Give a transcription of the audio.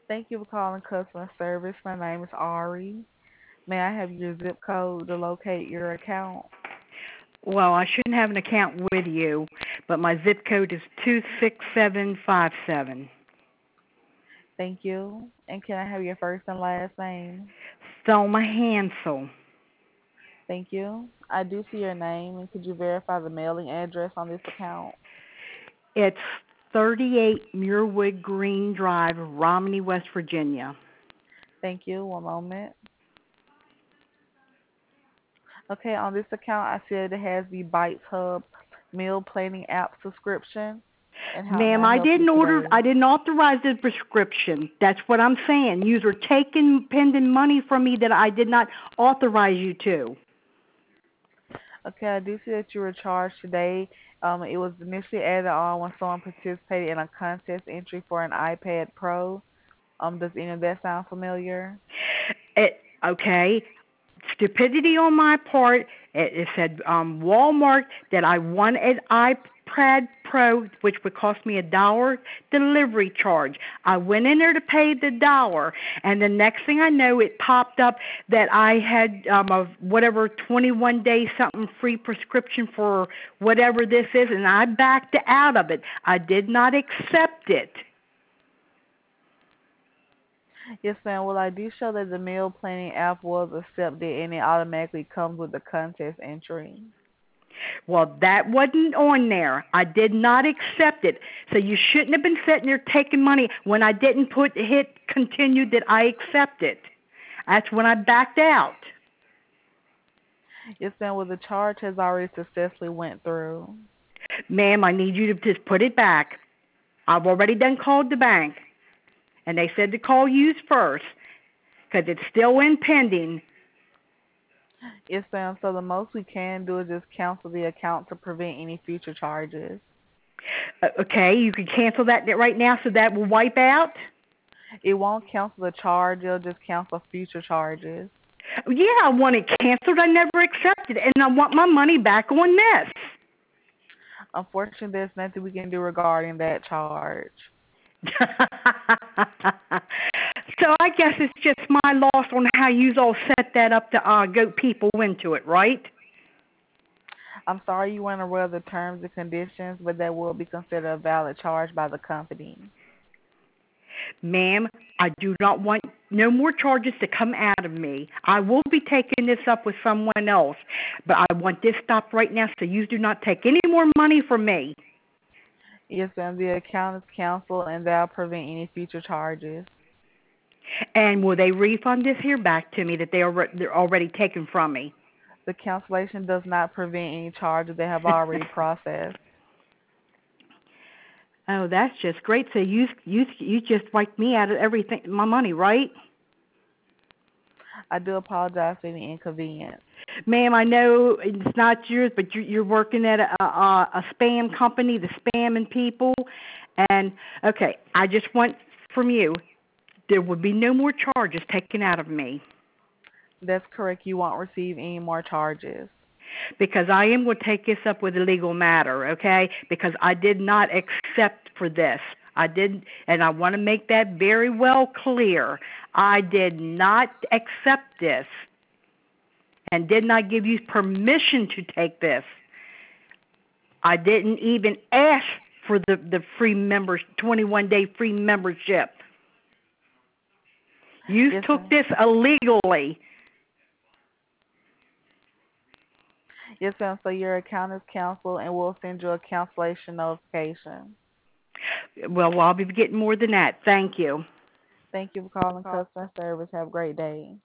Thank you for calling customer service. My name is Ari. May I have your zip code to locate your account? Well, I shouldn't have an account with you, but my zip code is 26757. Thank you. And can I have your first and last name? Thelma Hansel. Thank you. I do see your name, and could you verify the mailing address on this account? It's 38 Muirwood Green Drive, Romney, West Virginia. Thank you. One moment. Okay, on this account, I see that it has the Bites Hub meal planning app subscription. And how may Ma'am, I I help you didn't order, today? I didn't authorize the prescription. That's what I'm saying. You are taking pending money from me that I did not authorize you to. Okay, I do see that you were charged today. It was initially added on when someone participated in a contest entry for an iPad Pro. Does any of that sound familiar? Okay, stupidity on my part. It said Walmart that I won an iPad Pro, which would cost me $1 delivery charge. I went in there to pay the dollar, and the next thing I know, it popped up that I had a whatever 21-day something free prescription for whatever this is, and I backed out of it. I did not accept it. Yes, ma'am. Well, I do show that the meal planning app was accepted and it automatically comes with the contest entry. Well, that wasn't on there. I did not accept it. So you shouldn't have been sitting there taking money when I didn't hit continue that I accept it. That's when I backed out. Yes, ma'am. Well, the charge has already successfully went through. Ma'am, I need you to just put it back. I've already done called the bank, and they said to call you first because it's still in pending. Yes, ma'am. So the most we can do is just cancel the account to prevent any future charges. Okay, you can cancel that right now so that will wipe out? It won't cancel the charge. It'll just cancel future charges. Yeah, I want it canceled. I never accepted it, and I want my money back on this. Unfortunately, there's nothing we can do regarding that charge. So I guess it's just my loss on how you all set that up to goat people into it, right? I'm sorry you weren't aware of the terms and conditions, but that will be considered a valid charge by the company. Ma'am, I do not want no more charges to come out of me. I will be taking this up with someone else, but I want this stopped right now so you do not take any more money from me. Yes, ma'am. The account is canceled, and that'll prevent any future charges. And will they refund this here back to me that they're already taken from me? The cancellation does not prevent any charges that have already processed. Oh, that's just great. So you just wiped me out of everything, my money, right? I do apologize for any inconvenience. Ma'am, I know it's not yours, but you're working at a spam company, the spamming people. And okay, I just want from you there would be no more charges taken out of me That's correct. You won't receive any more charges. because I am going to take this up with a legal matter, okay? Because I did not accept for this. I did, and I want to make that very well clear. I did not accept this and did not give you permission to take this. I didn't even ask for the free members 21-day free membership. You Yes, took ma'am. this illegally. Yes, ma'am. So your account is canceled, and we'll send you a cancellation notification. Well, I'll be getting more than that. Thank you. Thank you for calling customer service. Have a great day.